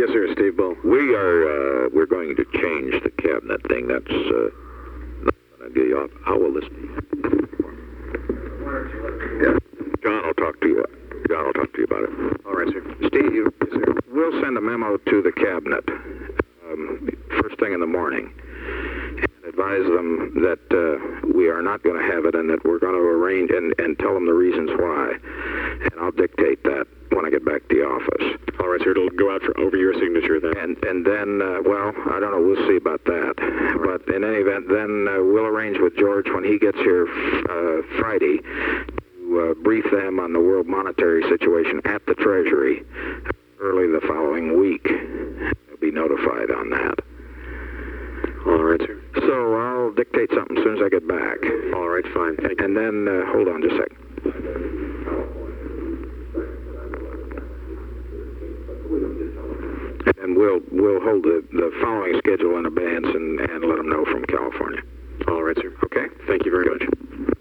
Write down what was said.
Yes, sir, Steve Bull. We're going to change the cabinet thing. That's not going to get you off. How will this be? Yeah. John will talk to you. John will talk to you about it. All right, sir. Steve, Yes, sir. we'll send a memo to the cabinet first thing in the morning and advise them that we are not going to have it and that we're going to arrange and tell them the reasons why. And I'll dictate that when I get back to the office. All right, sir. It'll go out over your signature then. And then, well, I don't know. We'll see about that. But in any event, then we'll arrange with George when he gets here Friday to brief them on the world monetary situation at the Treasury early the following week. They'll be notified on that. All right, sir. So I'll dictate something as soon as I get back. All right, fine. Thank you. And then, hold on just a second. And we'll hold the following schedule in abeyance and let them know from California. All right, sir. Okay? Thank you very much.